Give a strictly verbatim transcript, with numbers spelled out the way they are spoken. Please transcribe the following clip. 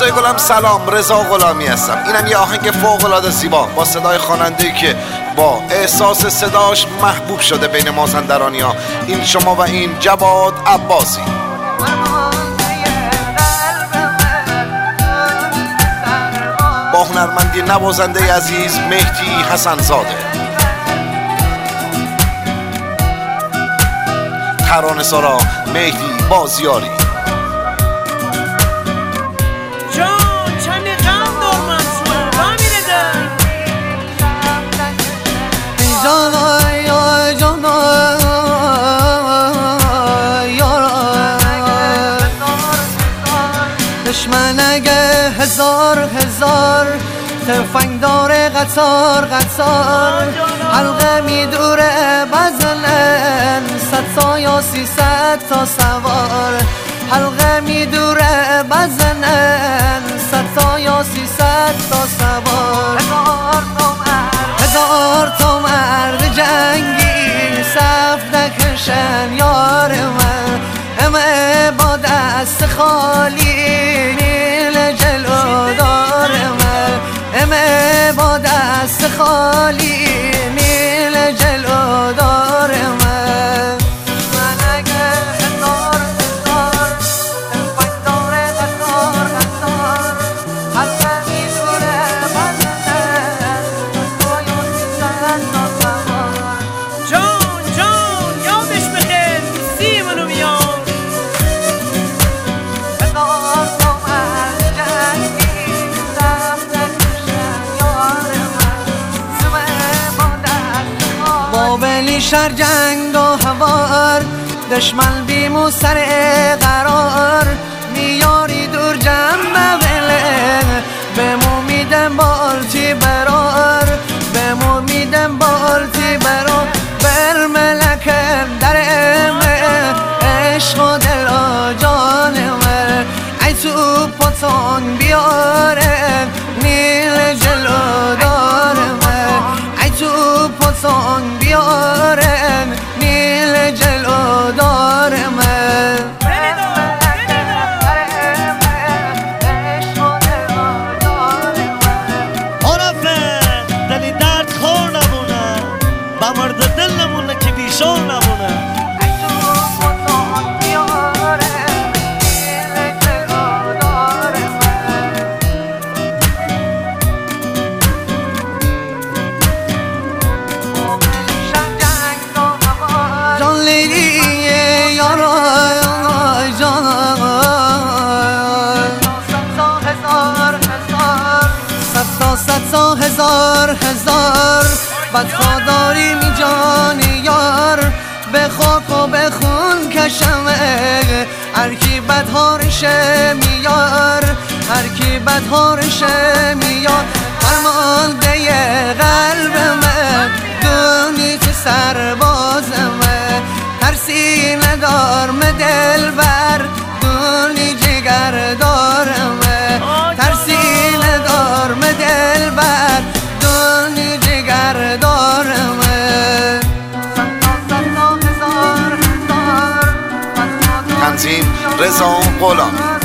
دوستای گلم سلام، رضا غلامی هستم. اینم یه آهنگ فوق‌العاده زیبا با صدای خواننده‌ای که با احساس صداش محبوب شده بین مازندرانی‌ها. این شما و این جواد عباسی. با هنرمندی نوازنده عزیز مهدی حسن زاده. ترانه سرا مهدی بازیاری. دشمن اگه هزار هزار تفنگ داره قطار قطار حلقه میدوره بزنن صد تا یا سیصد تا سوار حلقه میدوره بزنن صد تا یا سیصد تا سوار هزار تا مرد جنگی صف نکشن یار من همه با دست خالی نیل جلو دار من همه با دست خالی نیل جلو دار من من اگه هزار هزار تفنگ داره قطار قطار حلقه میدوره بزنن تو یا سیصد تا سوار جان جان یادش بخیر سی منو بیار بابلی شر جنگ و هوار دشمن بیمو سر قرار میاری دور جنب بله بمو میدم بالتی برار بمو میدم بالتی برار بر ملکم در امه عشق و دل و جانمه ای تو پاتان بیاره نیل جلو دارمه ای تو پاتان بیارن نیل جلو دارمه عرفه دلی درد خور نمونه با مرد دل نمونه که بیشور نمونه صد هزار هزار بدخوا داری می جانی یار به خاک و به خون کشمه هر کی بدهارشه میار هر کی بدهارشه میار فرمانده قلب من دونی که سربازمه ترسی ندار دل بر دونی جگر دارمه ترسی ندار دل بر دونی جگر دارمه تنظیم رضا غلامی.